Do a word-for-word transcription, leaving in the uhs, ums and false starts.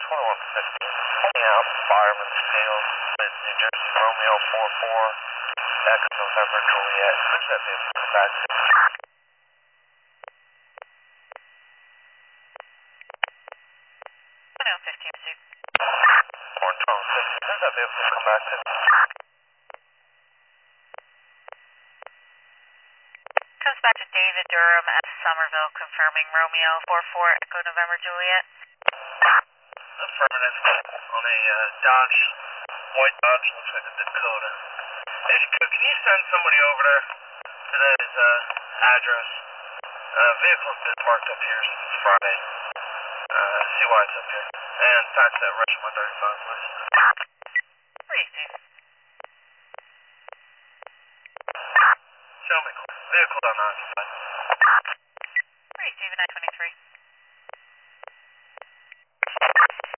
twenty-one fifty. Pulling out Fireman's Field, with New Jersey Romeo four four, Echo November Juliet. Who's that vehicle come back to? twenty-one fifty, I see. One twenty-one fifty. Who's that vehicle come back to? Comes back to David Durham at Somerville, confirming Romeo four four, Echo November Juliet. Affirmative. On a uh, Dodge, white Dodge, looks like a Dakota. If you could, can you send somebody over there to his uh, address? Uh, vehicle's been parked up here since Friday. Uh, see why it's up here. And fax that Russian one thirty-five, please. three eighteen. Show me. Vehicle unoccupied. three eighteen, nine twenty-three.